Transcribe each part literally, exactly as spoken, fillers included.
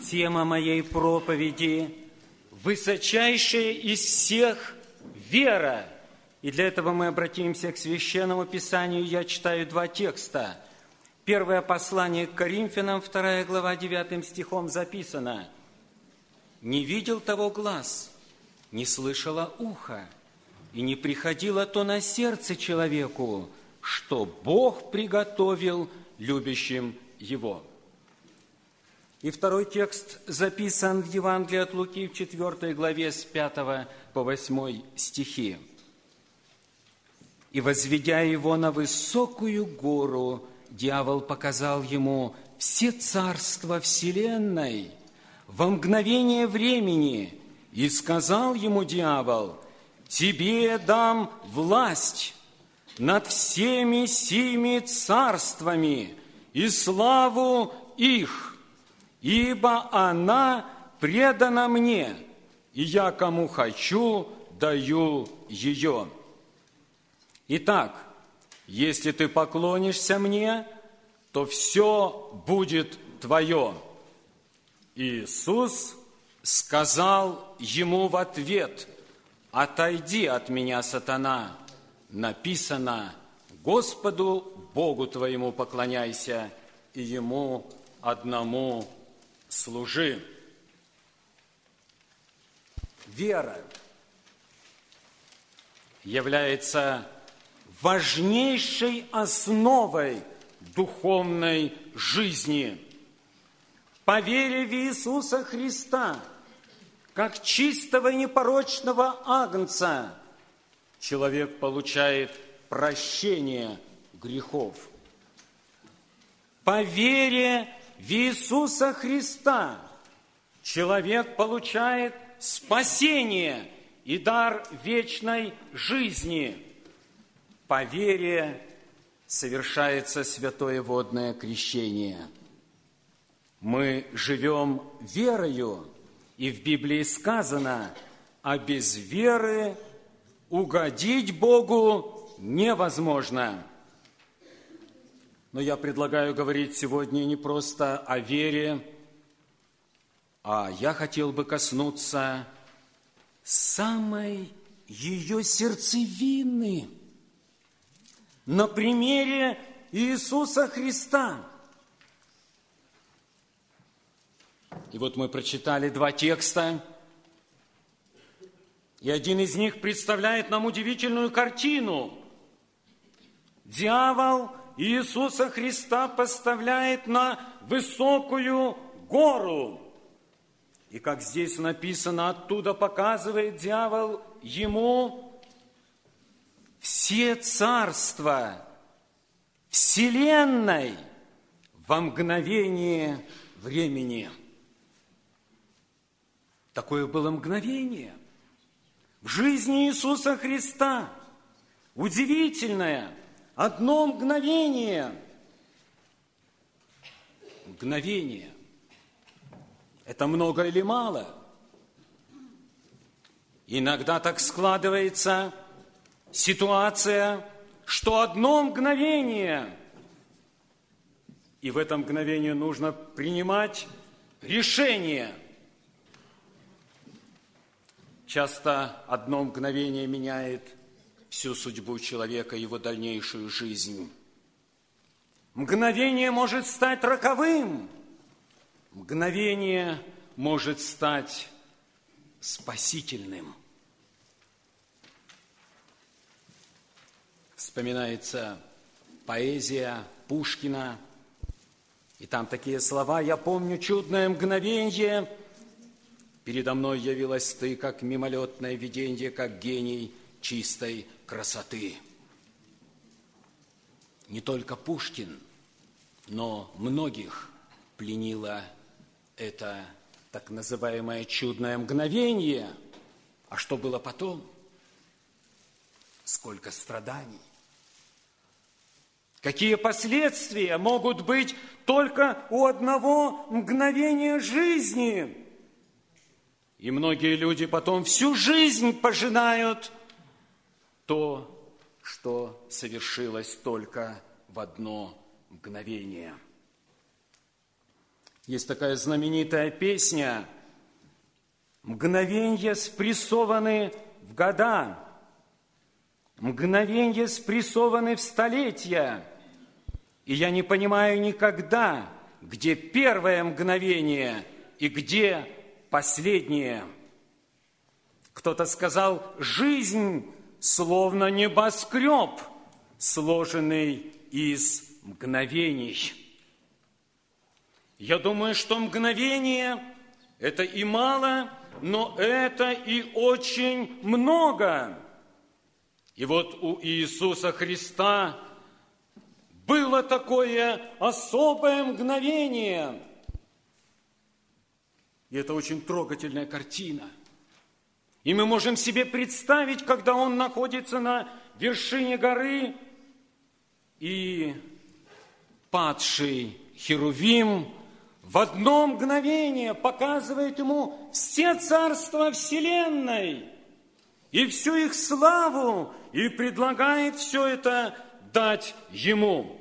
Тема моей проповеди – высочайшая из всех вера. И для этого мы обратимся к Священному Писанию. Я читаю два текста. Первое послание к Коринфянам, вторая глава, девятым стихом записано: «Не видел того глаз, не слышало ухо, и не приходило то на сердце человеку, что Бог приготовил любящим Его». И второй текст записан в Евангелии от Луки в четвёртой главе с пятого по восьмой стихи. «И, возведя его на высокую гору, дьявол показал ему все царства вселенной во мгновение времени, и сказал ему дьявол: тебе дам власть над всеми сими царствами и славу их, ибо она предана мне, и я кому хочу даю ее. Итак, если ты поклонишься мне, то все будет твое». Иисус сказал ему в ответ: «Отойди от меня, сатана, написано: Господу Богу твоему поклоняйся, и Ему одному служи». Вера является важнейшей основой духовной жизни. По вере в Иисуса Христа, как чистого и непорочного агнца, человек получает прощение грехов. По вере в Иисуса Христа человек получает спасение и дар вечной жизни. По вере совершается святое водное крещение. Мы живем верою, и в Библии сказано: а без веры угодить Богу невозможно. Но я предлагаю говорить сегодня не просто о вере, а я хотел бы коснуться самой ее сердцевины на примере Иисуса Христа. И вот мы прочитали два текста, и один из них представляет нам удивительную картину. Дьявол Иисуса Христа поставляет на высокую гору. И как здесь написано, оттуда показывает дьявол ему все царства вселенной во мгновение времени. Такое было мгновение в жизни Иисуса Христа. Удивительное одно мгновение. Мгновение. Это много или мало? Иногда так складывается ситуация, что одно мгновение, и в это мгновение нужно принимать решение. Часто одно мгновение меняет всю судьбу человека, его дальнейшую жизнь. Мгновение может стать роковым. Мгновение может стать спасительным. Вспоминается поэзия Пушкина, и там такие слова: «Я помню чудное мгновенье, передо мной явилась ты, как мимолетное виденье, как гений чистой красоты». Не только Пушкин, но многих пленило это так называемое чудное мгновение. А что было потом? Сколько страданий! Какие последствия могут быть только у одного мгновения жизни? И многие люди потом всю жизнь пожинают то, что совершилось только в одно мгновение. Есть такая знаменитая песня: «Мгновенья спрессованы в года, мгновенья спрессованы в столетия, и я не понимаю никогда, где первое мгновение и где последнее». Кто-то сказал: жизнь словно небоскреб, сложенный из мгновений. Я думаю, что мгновение – это и мало, но это и очень много. И вот у Иисуса Христа было такое особое мгновение. И это очень трогательная картина. И мы можем себе представить, когда Он находится на вершине горы, и падший Херувим в одно мгновение показывает Ему все царства вселенной и всю их славу, и предлагает все это дать Ему.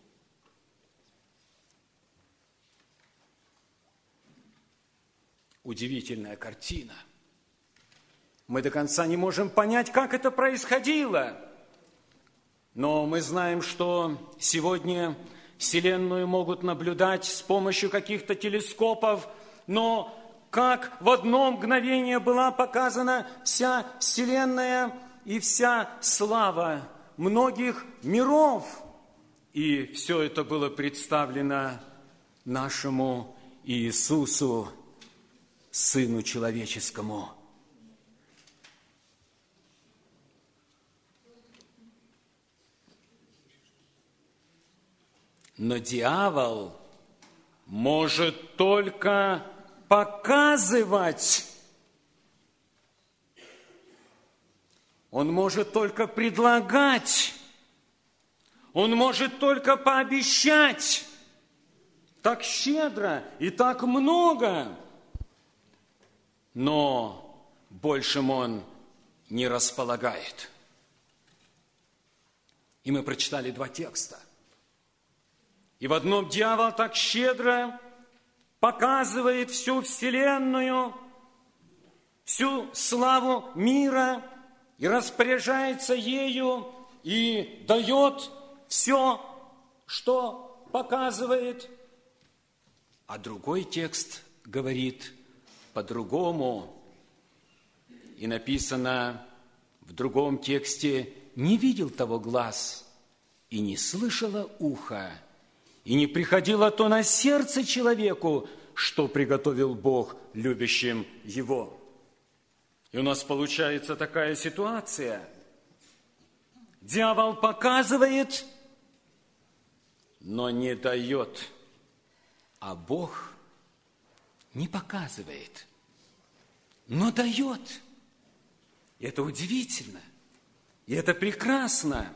Удивительная картина. Мы до конца не можем понять, как это происходило. Но мы знаем, что сегодня Вселенную могут наблюдать с помощью каких-то телескопов, но как в одно мгновение была показана вся Вселенная и вся слава многих миров. И все это было представлено нашему Иисусу, Сыну Человеческому. Но дьявол может только показывать. Он может только предлагать. Он может только пообещать так щедро и так много. Но большим он не располагает. И мы прочитали два текста. И в одном дьявол так щедро показывает всю вселенную, всю славу мира, и распоряжается ею, и дает все, что показывает. А другой текст говорит по-другому. И написано в другом тексте: «Не видел того глаз, и не слышало ухо, и не приходило то на сердце человеку, что приготовил Бог любящим его». И у нас получается такая ситуация. Дьявол показывает, но не дает, а Бог не показывает, но дает. И это удивительно, и это прекрасно.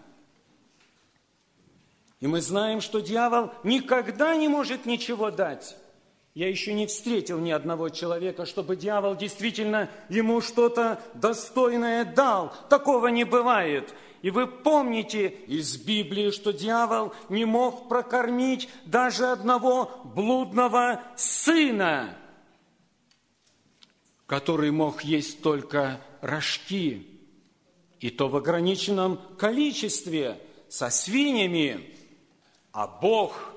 И мы знаем, что дьявол никогда не может ничего дать. Я еще не встретил ни одного человека, чтобы дьявол действительно ему что-то достойное дал. Такого не бывает. И вы помните из Библии, что дьявол не мог прокормить даже одного блудного сына, который мог есть только рожки, и то в ограниченном количестве, со свиньями. А Бог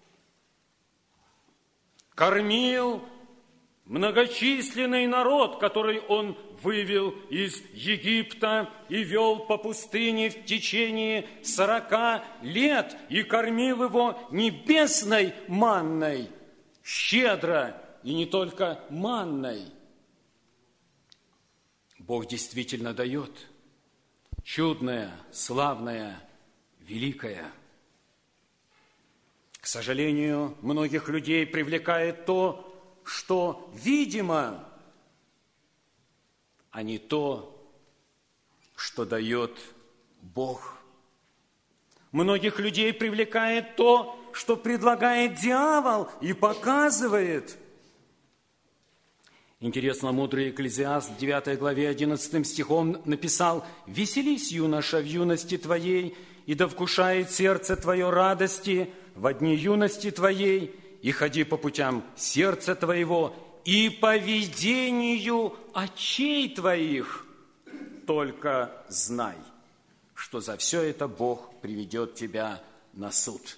кормил многочисленный народ, который Он вывел из Египта и вел по пустыне в течение сорока лет, и кормил его небесной манной, щедро, и не только манной. Бог действительно дает чудное, славное, великое. К сожалению, многих людей привлекает то, что видимо, а не то, что дает Бог. Многих людей привлекает то, что предлагает дьявол и показывает. Интересно, мудрый Экклезиаст в девятой главе одиннадцатым стихом написал: «Веселись, юноша, в юности твоей, и да вкушает сердце твое радости во дни юности твоей, и ходи по путям сердца твоего, и по видению очей твоих только знай, что за все это Бог приведет тебя на суд.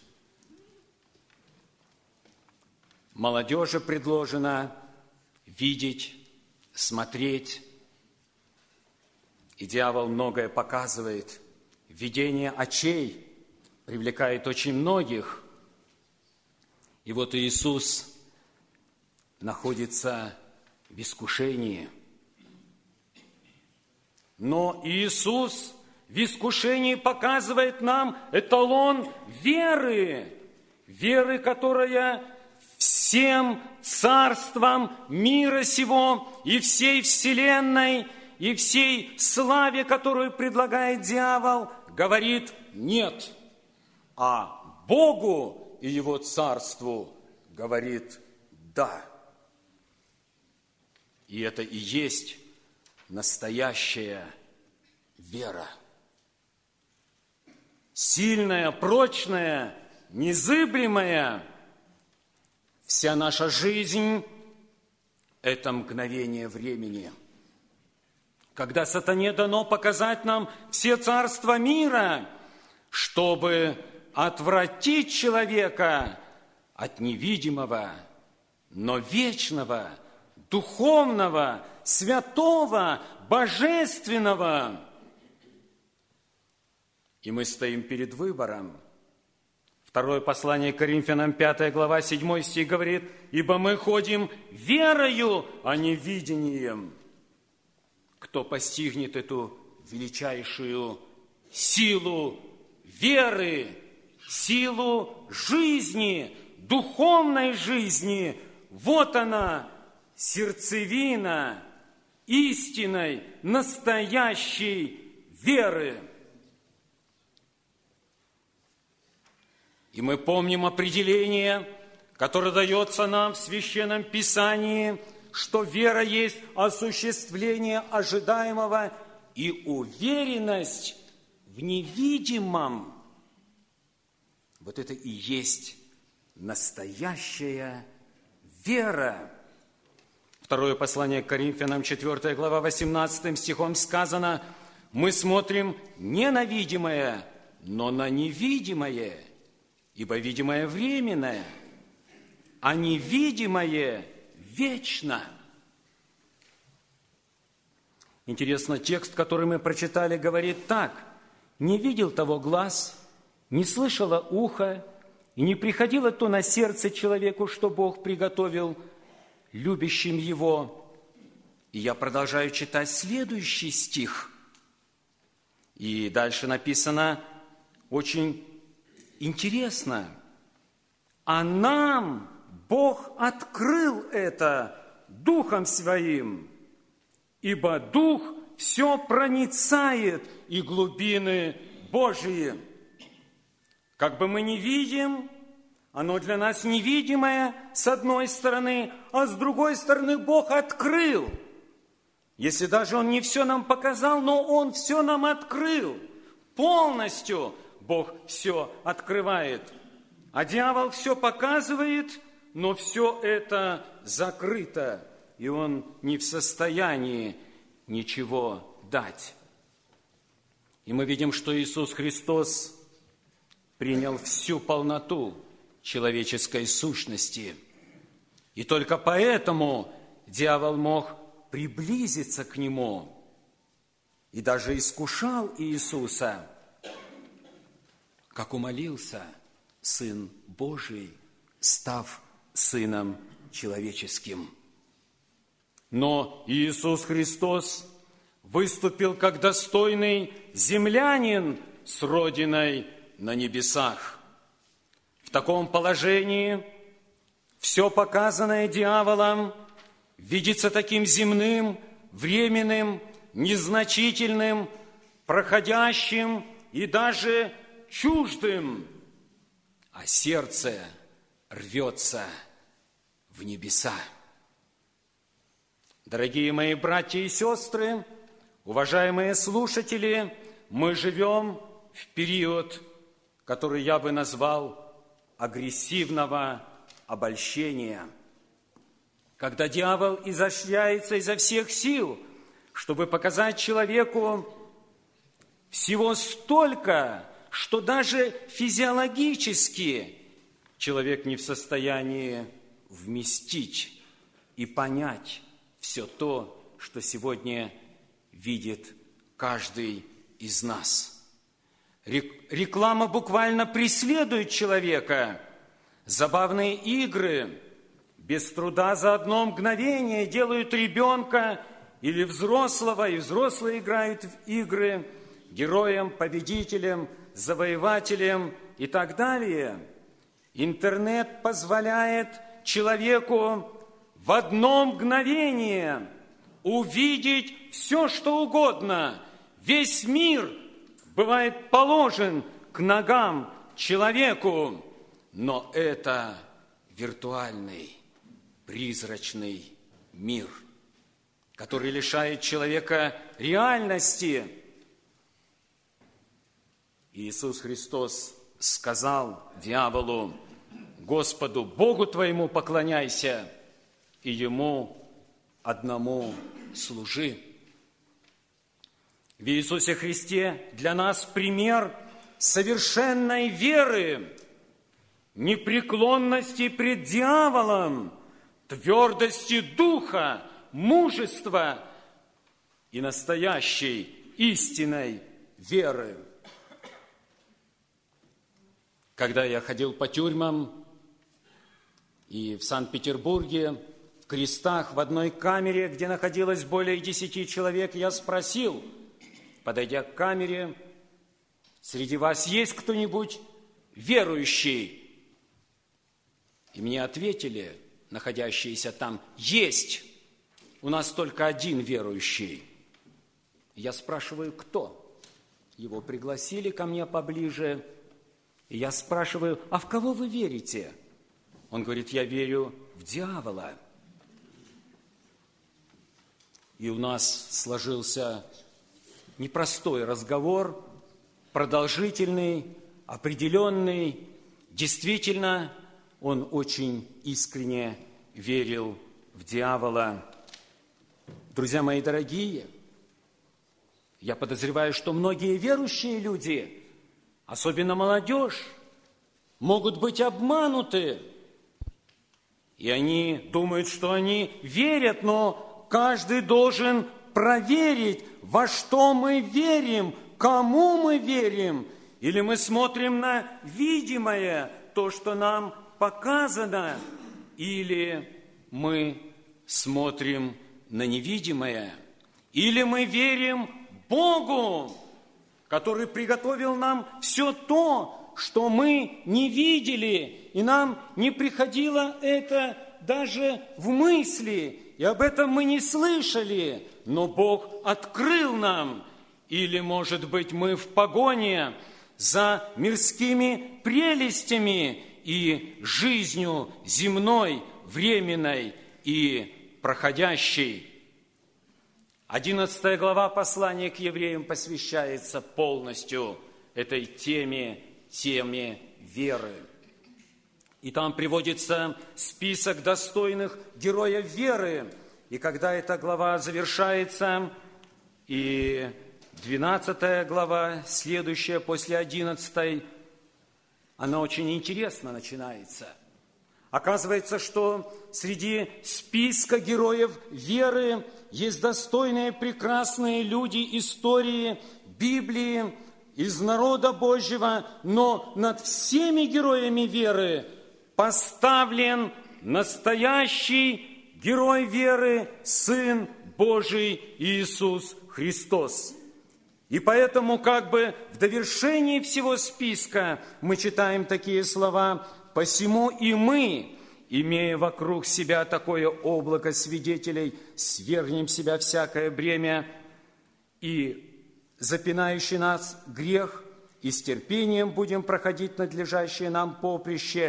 Молодежи предложено видеть, смотреть, и дьявол многое показывает. Видение очей привлекает очень многих. И вот Иисус находится в искушении. Но Иисус в искушении показывает нам эталон веры. Веры, которая всем царствам мира сего и всей вселенной, и всей славе, которую предлагает дьявол, говорит «нет», а Богу и Его царству говорит «да». И это и есть настоящая вера. Сильная, прочная, незыблемая. Вся наша жизнь – это мгновение времени. Когда сатане дано показать нам все царства мира, чтобы отвратить человека от невидимого, но вечного, духовного, святого, божественного. И мы стоим перед выбором. Второе послание к Коринфянам, пятая глава, седьмой стих говорит: «Ибо мы ходим верою, а не видением». Кто постигнет эту величайшую силу веры, силу жизни, духовной жизни, вот она, сердцевина истинной, настоящей веры. И мы помним определение, которое дается нам в Священном Писании, что вера есть осуществление ожидаемого и уверенность в невидимом. Вот это и есть настоящая вера. Второе послание к Коринфянам, четвёртая глава, восемнадцатым стихом сказано: «Мы смотрим не на видимое, но на невидимое, ибо видимое временное, а невидимое вечно». Интересно, текст, который мы прочитали, говорит так: «Не видел того глаз, не слышало ухо, и не приходило то на сердце человеку, что Бог приготовил любящим Его». И я продолжаю читать следующий стих. И дальше написано очень интересно: «А нам Бог открыл это Духом Своим, ибо Дух все проницает и глубины Божьи». Как бы мы не видим, оно для нас невидимое с одной стороны, а с другой стороны Бог открыл. Если даже Он не все нам показал, но Он все нам открыл. Полностью Бог все открывает. А дьявол все показывает, но все это закрыто, и он не в состоянии ничего дать. И мы видим, что Иисус Христос принял всю полноту человеческой сущности. И только поэтому дьявол мог приблизиться к Нему и даже искушал Иисуса, как умолился Сын Божий, став Сыном человеческим. Но Иисус Христос выступил как достойный землянин с родиной на небесах. В таком положении все показанное дьяволом видится таким земным, временным, незначительным, проходящим и даже чуждым, а сердце рвется в небеса. Дорогие мои братья и сестры, уважаемые слушатели, мы живем в период, который я бы назвал агрессивного обольщения. Когда дьявол изощряется изо всех сил, чтобы показать человеку всего столько, что даже физиологически человек не в состоянии вместить и понять все то, что сегодня видит каждый из нас. Реклама буквально преследует человека. Забавные игры без труда за одно мгновение делают ребенка или взрослого, и взрослые играют в игры героем, победителем, завоевателем и так далее. Интернет позволяет человеку в одно мгновение увидеть все, что угодно. Весь мир бывает положен к ногам человеку, но это виртуальный, призрачный мир, который лишает человека реальности. Иисус Христос сказал дьяволу: Господу Богу твоему поклоняйся, и Ему одному служи. В Иисусе Христе для нас пример совершенной веры, непреклонности пред дьяволом, твердости духа, мужества и настоящей истинной веры. Когда я ходил по тюрьмам и в Санкт-Петербурге, в Крестах, в одной камере, где находилось более десяти человек, я спросил, подойдя к камере: среди вас есть кто-нибудь верующий? И мне ответили, находящиеся там: есть, у нас только один верующий. Я спрашиваю, кто? Его пригласили ко мне поближе, и я спрашиваю: а в кого вы верите? Он говорит: я верю в дьявола. И у нас сложился непростой разговор, продолжительный, определенный. Действительно, он очень искренне верил в дьявола. Друзья мои дорогие, я подозреваю, что многие верующие люди, особенно молодежь, могут быть обмануты. И они думают, что они верят, но каждый должен проверить, во что мы верим, кому мы верим. Или мы смотрим на видимое, то, что нам показано, или мы смотрим на невидимое, или мы верим Богу, который приготовил нам все то, что мы не видели, и нам не приходило это даже в мысли, и об этом мы не слышали, но Бог открыл нам. Или, может быть, мы в погоне за мирскими прелестями и жизнью земной, временной и проходящей. Одиннадцатая глава послания к евреям посвящается полностью этой теме, теме веры. И там приводится список достойных героев веры. И когда эта глава завершается, и двенадцатая глава, следующая после одиннадцатой, она очень интересно начинается. Оказывается, что среди списка героев веры есть достойные, прекрасные люди истории, Библии, из народа Божьего, но над всеми героями веры поставлен настоящий герой веры, Сын Божий Иисус Христос. И поэтому как бы в довершении всего списка мы читаем такие слова: «Посему и мы, имея вокруг себя такое облако свидетелей, свергнем себя всякое бремя и запинающий нас грех, и с терпением будем проходить надлежащее нам поприще,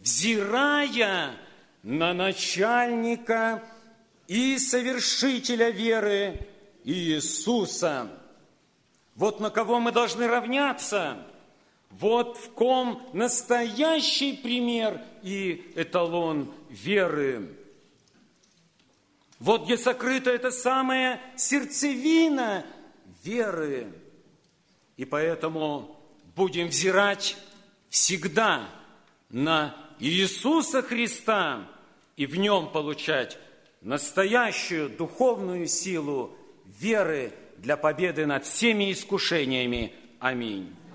взирая на начальника и совершителя веры Иисуса». Вот на кого мы должны равняться, Вот в ком настоящий пример и эталон веры. Вот где сокрыта эта самая сердцевина веры. И поэтому будем взирать всегда на Иисуса Христа и в Нем получать настоящую духовную силу веры для победы над всеми искушениями. Аминь.